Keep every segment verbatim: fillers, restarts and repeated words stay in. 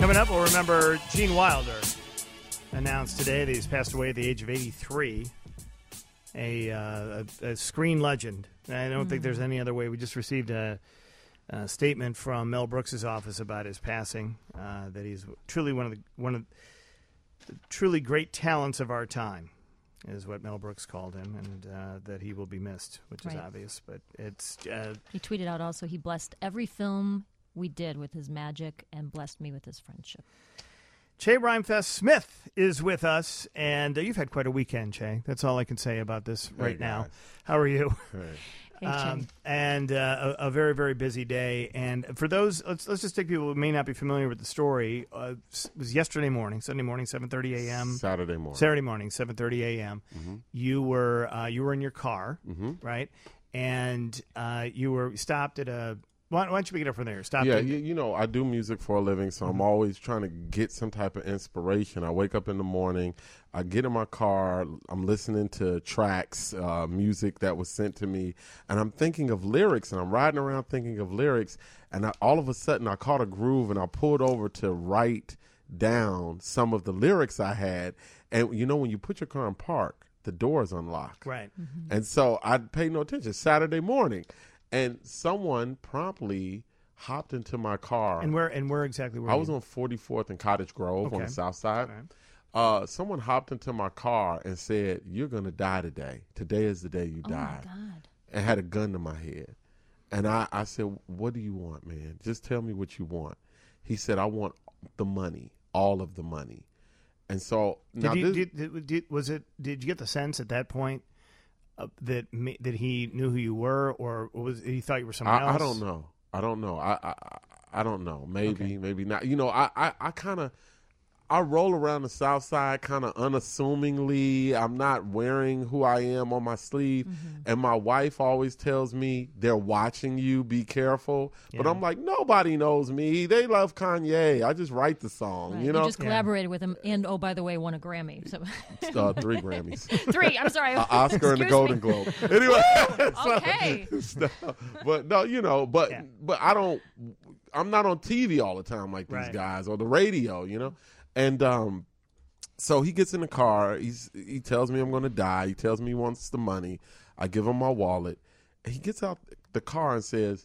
Coming up, we'll remember Gene Wilder announced today that he's passed away at the age of eighty-three. A, uh, a, a screen legend. I don't mm. think there's any other way. We just received a, a statement from Mel Brooks' office about his passing. Uh, that he's truly one of the one of the truly great talents of our time, is what Mel Brooks called him, and uh, that he will be missed, which right. is obvious. But it's uh, he tweeted out also he blessed every film we did with his magic and blessed me with his friendship. Che Rhymefest Smith is with us, and uh, you've had quite a weekend, Che. That's all I can say about this right hey, now. How are you? Hey. Hey, um, and uh, a, a very, very busy day. And for those, let's let's just take people who may not be familiar with the story. Uh, it was yesterday morning, Sunday morning, seven thirty a.m. Saturday morning. Saturday morning, seven thirty a.m. Mm-hmm. You were uh, you were in your car, mm-hmm. right? And uh, you were stopped at a. Why, why don't you pick it up from there? Stop. Yeah, you, you know, I do music for a living, so mm-hmm. I'm always trying to get some type of inspiration. I wake up in the morning, I get in my car, I'm listening to tracks, uh, music that was sent to me, and I'm thinking of lyrics, and I'm riding around thinking of lyrics, and I, all of a sudden I caught a groove, and I pulled over to write down some of the lyrics I had. And, you know, when you put your car in park, the doors unlock. Right. Mm-hmm. And so I paid no attention. Saturday morning. And someone promptly hopped into my car. And where and where exactly were you? I was on forty-fourth and Cottage Grove okay. on the south side. Right. Uh, someone hopped into my car and said, "You're going to die today. Today is the day you oh die." Oh, my God. And had a gun to my head. And I, I said, "What do you want, man? Just tell me what you want." He said, "I want the money, all of the money." And so now did you, this, did, did, was it? Did you get the sense at that point Uh, that that he knew who you were, or was he thought you were someone I, else? I don't know. I don't know. I I, I don't know. Maybe, okay. maybe not. You know, I I, I kind of I roll around the South Side kind of unassumingly. I'm not wearing who I am on my sleeve, mm-hmm. and my wife always tells me they're watching you. Be careful. Yeah. But I'm like, nobody knows me. They love Kanye. I just write the song. Right. You know, you just collaborated yeah. with him, and oh, by the way, won a Grammy. So uh, three Grammys. Three. I'm sorry. Uh, Oscar and the Golden me. Globe. Anyway, so, okay. So, but no, you know, but yeah. but I don't. I'm not on T V all the time like these right. guys, or the radio. You know. And um, so he gets in the car. He's he tells me I'm going to die. He tells me he wants the money. I give him my wallet. And he gets out the car and says,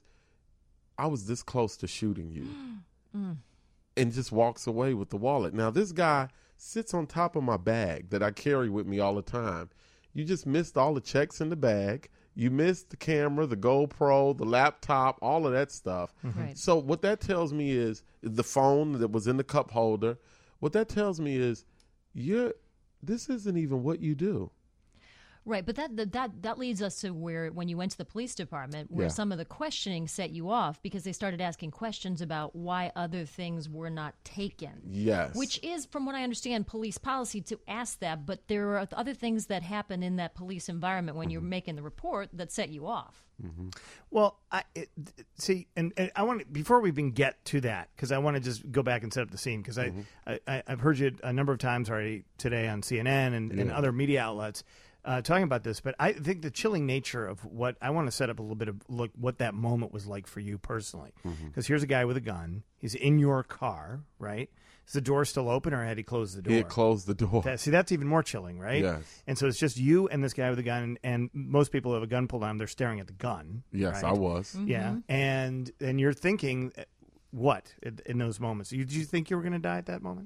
"I was this close to shooting you," mm. and just walks away with the wallet. Now this guy sits on top of my bag that I carry with me all the time. You just missed all the checks in the bag. You missed the camera, the GoPro, the laptop, all of that stuff. Mm-hmm. Right. So what that tells me is the phone that was in the cup holder. What that tells me is, you're. This isn't even what you do. Right, but that that that leads us to where, when you went to the police department, where yeah. some of the questioning set you off, because they started asking questions about why other things were not taken. Yes. Which is, from what I understand, police policy to ask that, but there are other things that happen in that police environment when mm-hmm. you're making the report that set you off. Mm-hmm. Well, I it, see, and, and I want to, before we even get to that, because I want to just go back and set up the scene, because mm-hmm. I, I I've heard you a number of times already today on C N N and, yeah. and other media outlets uh, talking about this. But I think the chilling nature of what I want to set up a little bit of look what that moment was like for you personally, because mm-hmm. here's a guy with a gun. He's in your car, right? Is the door still open, or had he closed the door? He had closed the door. That, see, that's even more chilling, right? Yes. And so it's just you and this guy with a gun, and, and most people have a gun pulled on them. They're staring at the gun. Yes, right? I was. Mm-hmm. Yeah, and and you're thinking, what in, in those moments? Did you think you were going to die at that moment?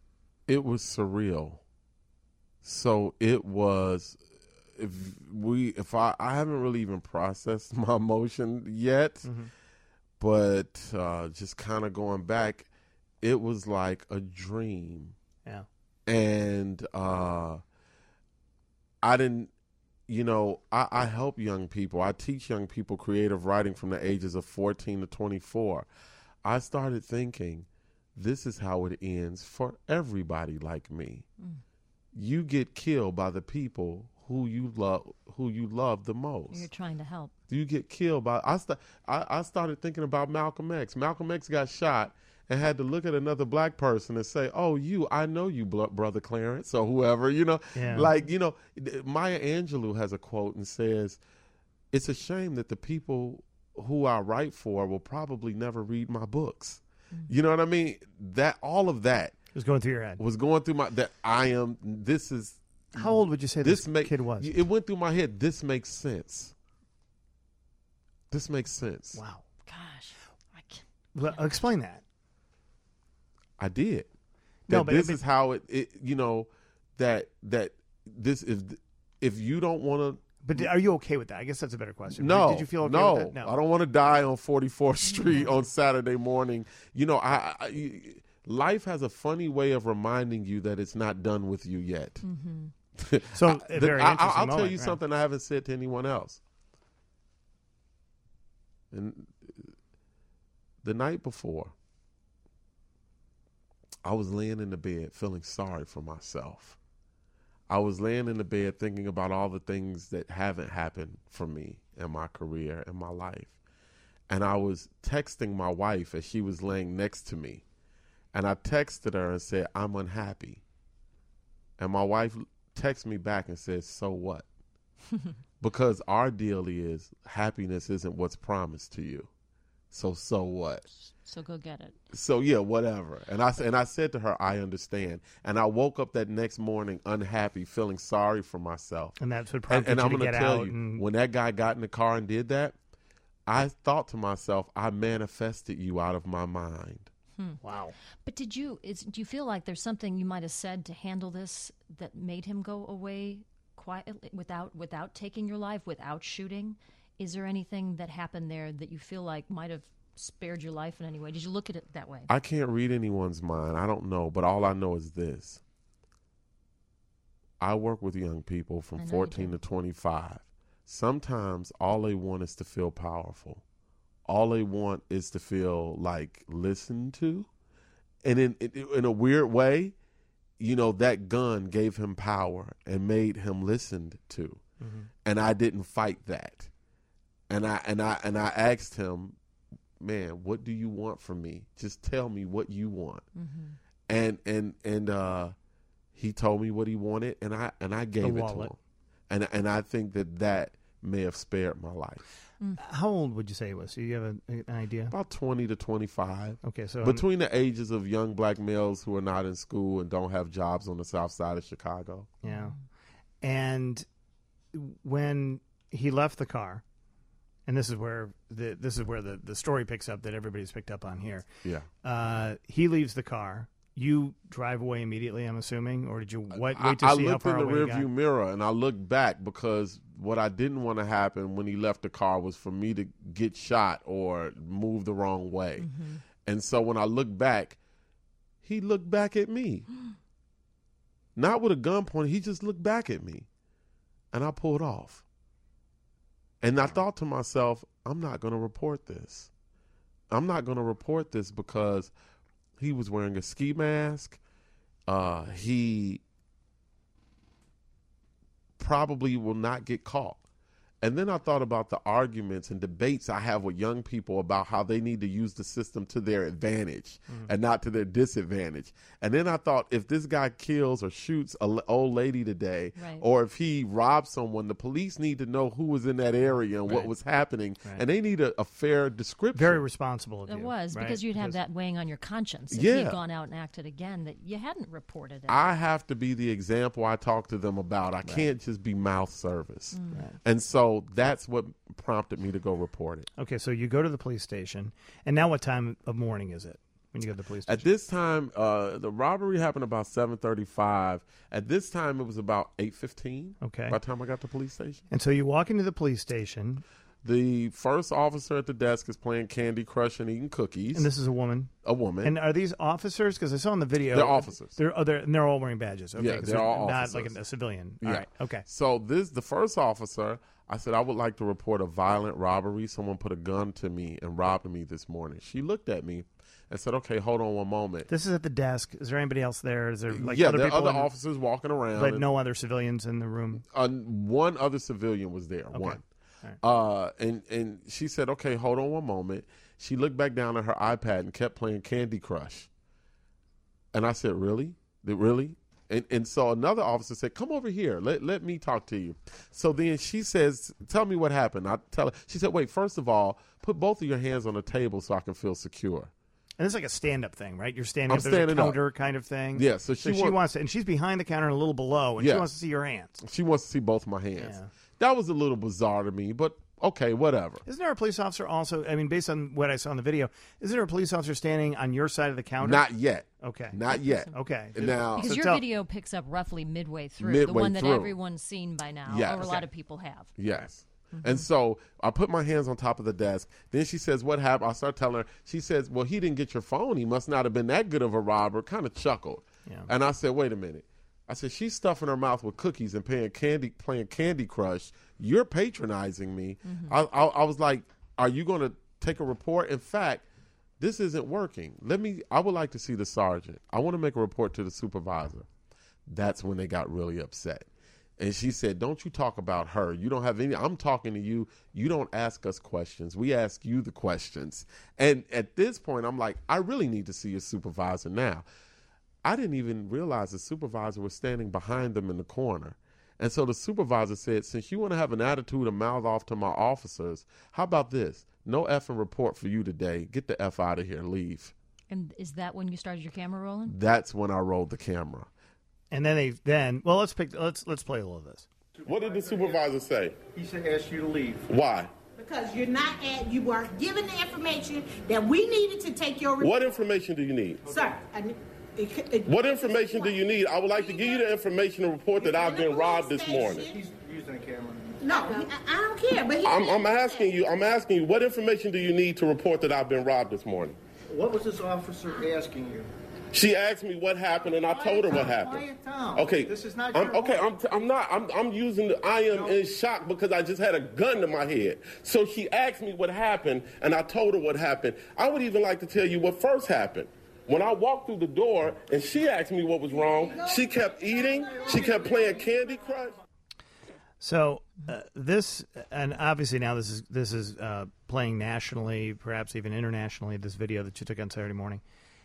It was surreal. So it was. If we, if I, I haven't really even processed my emotion yet, mm-hmm. but uh, just kind of going back. It was like a dream. Yeah. And uh, I didn't, you know, I, I help young people. I teach young people creative writing from the ages of fourteen to twenty-four. I started thinking, this is how it ends for everybody like me. Mm. You get killed by the people who you love, who you love the most. You're trying to help. You get killed by, I, st- I, I started thinking about Malcolm X. Malcolm X got shot and had to look at another black person and say, "Oh, you, I know you, bl- brother Clarence," or whoever, you know, yeah. like, you know, Maya Angelou has a quote and says, "It's a shame that the people who I write for will probably never read my books." You know what I mean? That all of that It was going through your head. was going through my, that I am, this is, How old would you say this, this make, kid was? it went through my head. This makes sense. This makes sense. Wow. Gosh, I can't. Well, explain that. I did. No, That but- this but- is how it, it, you know, that, that this, if, if you don't want to, But are you okay with that? I guess that's a better question. No, Did you feel okay no, with that? No. I don't want to die on forty-fourth Street on Saturday morning. You know, I, I life has a funny way of reminding you that it's not done with you yet. Mm-hmm. So, I- a the- very I, interesting I'll tell moment, you right. something I haven't said to anyone else. And the night before, I was laying in the bed feeling sorry for myself. I was laying in the bed thinking about all the things that haven't happened for me in my career, in my life. And I was texting my wife as she was laying next to me. And I texted her and said, I'm unhappy. And my wife texted me back and said, so what? Because our deal is happiness isn't what's promised to you. So, so what? So go get it. So yeah, whatever. And I and I said to her, I understand. And I woke up that next morning unhappy, feeling sorry for myself. And that's what And, prompted and you I'm to going get to tell out. you, and, when that guy got in the car and did that, I thought to myself, I manifested you out of my mind. wow. But did you? Is, do you feel like there's something you might have said to handle this that made him go away quietly, without without taking your life, without shooting? Is there anything that happened there that you feel like might have spared your life in any way? Did you look at it that way? I can't read anyone's mind. I don't know, but all I know is this. I work with young people I from know you fourteen do. to twenty-five. Sometimes all they want is to feel powerful. All they want is to feel like listened to. And in in, in a weird way, you know, that gun gave him power and made him listened to. Mm-hmm. And I didn't fight that. And I and I and I asked him, man, what do you want from me? Just tell me what you want. Mm-hmm. And and and uh, he told me what he wanted, and I and I gave it to wallet. him. And and I think that that may have spared my life. How old would you say he was? Do you have a, an idea? About twenty to twenty-five. Okay, so um, Between the ages of young black males who are not in school and don't have jobs on the south side of Chicago. yeah. And when he left the car, and this is where the this is where the, the story picks up that everybody's picked up on here. Yeah. Uh, he leaves the car. You drive away immediately, I'm assuming, or did you wait, I, wait to I see how looked far in the away you got? rearview mirror and I looked back because what I didn't want to happen when he left the car was for me to get shot or move the wrong way. Mm-hmm. And so when I looked back, he looked back at me. Not with a gun pointed, he just looked back at me. And I pulled off. And I thought to myself, I'm not going to report this. I'm not going to report this because he was wearing a ski mask. Uh, he probably will not get caught. And then I thought about the arguments and debates I have with young people about how they need to use the system to their advantage Mm-hmm. and not to their disadvantage. And then I thought, if this guy kills or shoots an old lady today, Right. or if he robs someone, the police need to know who was in that area and what Right. was happening. Right. And they need a, a fair description. Very responsible of It you. was right? because you'd have that weighing on your conscience if Yeah. you'd gone out and acted again that you hadn't reported it. I have to be the example I talk to them about. I can't just be mouth service. Mm. Right. And so that's what prompted me to go report it. Okay, so you go to the police station, and now what time of morning is it when you go to the police station? At this time, uh, the robbery happened about seven thirty-five. At this time, it was about eight fifteen. Okay. By the time I got to the police station. And so you walk into the police station, The first officer at the desk is playing Candy Crush and eating cookies. and this is a woman. a woman. And are these officers? Because I saw in the video. They're officers. They're, oh, they're, and they're all wearing badges. Okay, Yeah, 'cause they're all not like officers. a, a civilian. Yeah. All right, okay. So this, the first officer, I said, I would like to report a violent robbery. Someone put a gun to me and robbed me this morning. She looked at me and said, okay, hold on one moment. This is at the desk. Is there anybody else there? Is there like yeah, other there are people? other in the- officers walking around. but and, no other civilians in the room? uh, one other civilian was there, one. All right. Uh, and, and she said, okay, hold on one moment. She looked back down at her iPad and kept playing Candy Crush. And I said, really? Did- Really? And and so another officer said, come over here. Let let me talk to you. So then she says, tell me what happened. I tell her. She said, wait, first of all, put both of your hands on the table so I can feel secure. And it's like a stand-up thing, right? You're standing I'm up. There's standing a up. counter kind of thing. Yeah, so she she want- wants to, and she's behind the counter and a little below, and Yeah. she wants to see your hands. She wants to see both my hands. Yeah. That was a little bizarre to me, but okay, whatever. Isn't there a police officer also? I mean, based on what I saw in the video, isn't there a police officer standing on your side of the counter? Not yet. Okay. Not yet. Okay. Now, Because So your tell- video picks up roughly midway through, Midway the one that through. everyone's seen by now, Yes. or a Okay. lot of people have. yes. And so I put my hands on top of the desk. Then she says, what happened? I start telling her. She says, well, he didn't get your phone. He must not have been that good of a robber. Kind of chuckled. Yeah. And I said, wait a minute. I said, she's stuffing her mouth with cookies and playing Candy, playing Candy Crush. You're patronizing me. I, I, I was like, are you going to take a report? In fact, this isn't working. Let me, I would like to see the sergeant. I want to make a report to the supervisor. That's when they got really upset. And she said, don't you talk about her. You don't have any, I'm talking to you. You don't ask us questions. We ask you the questions. And at this point, I'm like, I really need to see your supervisor now. I didn't even realize the supervisor was standing behind them in the corner. And so the supervisor said, since you want to have an attitude and mouth off to my officers, how about this? No effing report for you today. Get the F out of here. Leave. And is that when you started your camera rolling? That's when I rolled the camera. And then they then well, let's pick. Let's let's play a little of this. What did the supervisor say? He said ask you to leave. Why? Because you're not at, you were given the information that we needed to take your report. What information do you need? Sir, I, it, it, What information do you need? I would like to give you the information to report that I've been robbed this morning. He's using a camera. No, I, I don't care. But he I'm, I'm asking you, I'm asking you, what information do you need to report that I've been robbed this morning? What was this officer asking you? She asked me what happened, and I told her what happened. Quiet down. Okay, This is not I'm, your okay. home. I'm, t- I'm not. I'm, I'm using. The, I am in shock because I just had a gun to my head. So she asked me what happened, and I told her what happened. I would even like to tell you what first happened. When I walked through the door, and she asked me what was wrong, she kept eating. She kept playing Candy Crush. So uh, this, and obviously now this is this is uh, playing nationally, perhaps even internationally. This video that you took on Saturday morning,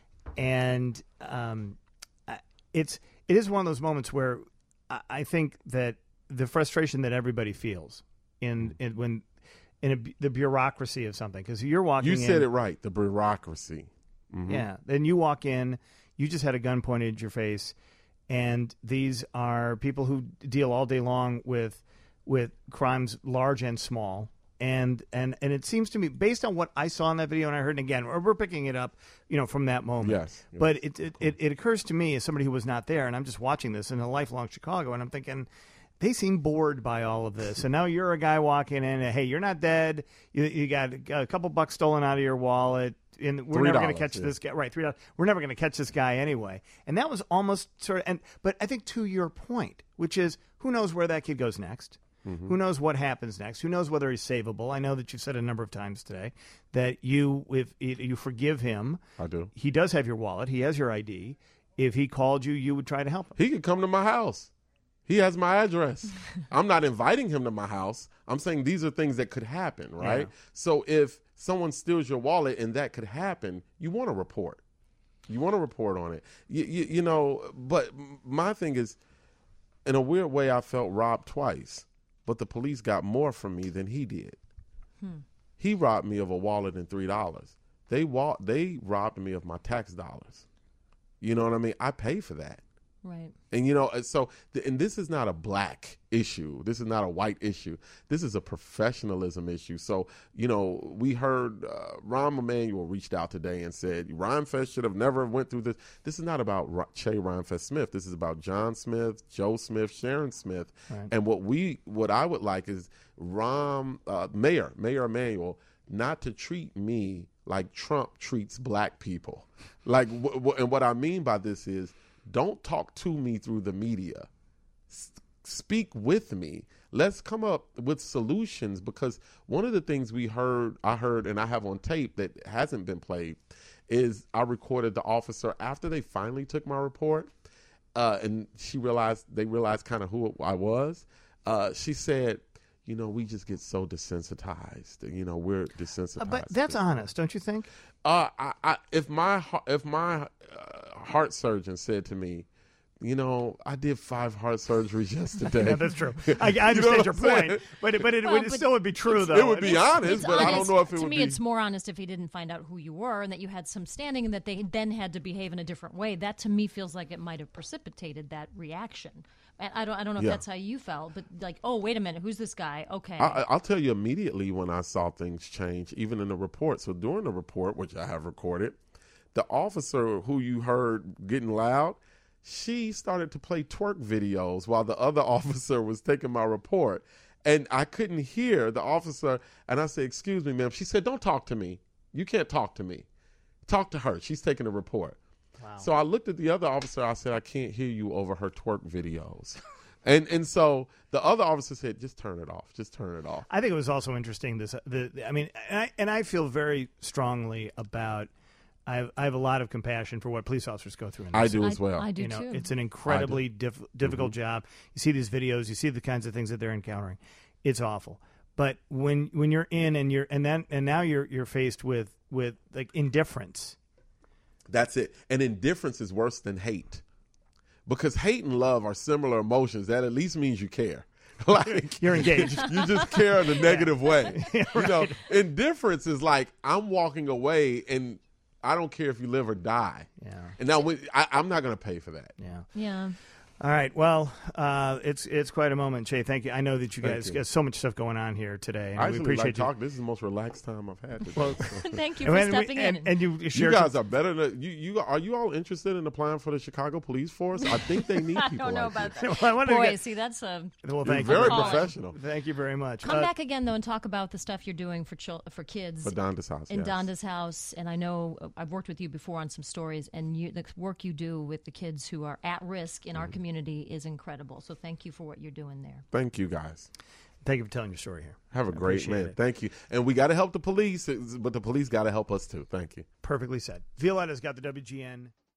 and um, I- it's it is one of those moments where I, I think that the frustration that everybody feels in, in when in a, the bureaucracy of something, because you're walking. You said in, it right. The bureaucracy. Yeah. Then you walk in, you just had a gun pointed at your face, and these are people who deal all day long with with crimes large and small. And and and it seems to me, based on what I saw in that video, and I heard it again, we're we're picking it up, you know, from that moment. Yes, yes. But it it, it it occurs to me as somebody who was not there, and I'm just watching this in a lifelong Chicago, and I'm thinking, they seem bored by all of this. And now you're a guy walking in, and, hey, you're not dead. You, you got a couple bucks stolen out of your wallet. And we're three never going dollars, to catch yeah. this guy. Right, three dollars. We're never going to catch this guy anyway. And that was almost sort of. And but I think to your point, which is, who knows where that kid goes next? Mm-hmm. Who knows what happens next? Who knows whether he's savable? I know that you've said a number of times today that you, if you forgive him, I do. he does have your wallet. He has your I D. If he called you, you would try to help him. He could come to my house. He has my address. I'm not inviting him to my house. I'm saying these are things that could happen, right? Yeah. So if someone steals your wallet and that could happen, you want to report. You want to report on it. You, you, you know, but my thing is, in a weird way, I felt robbed twice, but the police got more from me than he did. Hmm. He robbed me of a wallet and three dollars. They wa- They robbed me of my tax dollars. You know what I mean? I pay for that. Right. And, you know, so, and this is not a black issue. This is not a white issue. This is a professionalism issue. So, you know, we heard uh, Rahm Emanuel reached out today and said, Rhymefest should have never went through this. This is not about R- Che Rhymefest Smith. This is about John Smith, Joe Smith, Sharon Smith. Right. And what we, what I would like is Rahm, uh, Mayor, Mayor Emanuel, not to treat me like Trump treats black people. Like, w- w- and what I mean by this is, don't talk to me through the media. S- speak with me. Let's come up with solutions, because one of the things we heard, I heard, and I have on tape that hasn't been played, is I recorded the officer after they finally took my report, uh, and she realized, they realized kind of who I was. Uh, she said, you know, we just get so desensitized. You know, we're desensitized. Uh, but that's to- honest, don't you think? Uh, I, I, if my, if my uh, heart surgeon said to me, you know, I did five heart surgeries yesterday. Yeah, that's true. I, I understand know your what I'm point, saying? but it, but it, Well, would, it but still would be true, though. It would be honest, It's but I don't honest. know if it to would me, be. it's more honest if he didn't find out who you were and that you had some standing and that they then had to behave in a different way. That to me feels like it might have precipitated that reaction. And I don't, I don't know if Yeah. that's how you felt, but like, oh, wait a minute, who's this guy? Okay. I, I'll tell you immediately when I saw things change, even in the report. So during the report, which I have recorded, the officer who you heard getting loud, she started to play twerk videos while the other officer was taking my report. And I couldn't hear the officer. And I said, excuse me, ma'am. She said, don't talk to me. You can't talk to me. Talk to her. She's taking a report. Wow. So I looked at the other officer. I said, I can't hear you over her twerk videos. and and so the other officer said, just turn it off. Just turn it off. I think it was also interesting. This, the, I mean, and I, and I feel very strongly about. I have, I have a lot of compassion for what police officers go through. In this. I do I, as well. I do You know, too. it's an incredibly diff, difficult Mm-hmm. job. You see these videos, you see the kinds of things that they're encountering. It's awful. But when when you're in and you're and then and now you're you're faced with with like indifference. That's it. And indifference is worse than hate. Because hate and love are similar emotions. That at least means you care. Like You're engaged. You just care in a negative way. You know, indifference is like I'm walking away and I don't care if you live or die. Yeah. And now when, I, I'm not going to pay for that. Yeah. yeah. All right. Well, uh, it's it's quite a moment, Shay. Thank you. I know that you Thank guys you. got so much stuff going on here today. And I we actually appreciate like you. talking. This is the most relaxed time I've had. Today. Well, Thank you and, for and we- stepping and, in. and you you shared guys some- are better than you. You are you all interested in applying for the Chicago Police Force? I think they need I people don't know like about you. that. Well, I wanted to Boy, get- see, that's a. well, You're thank very you. Calling. professional. Thank you very much. Come Uh, back again, though, and talk about the stuff you're doing for chil- for kids. For Donda's house. in yes. Donda's house, and I know uh, I've worked with you before on some stories, and you, the work you do with the kids who are at risk in our Mm-hmm. community is incredible. So thank you for what you're doing there. Thank you, guys. Thank you for telling your story here. Have a I great appreciate man. it. Thank you. And we got to help the police, but the police got to help us too. Thank you. Perfectly said. Violetta's got the W G N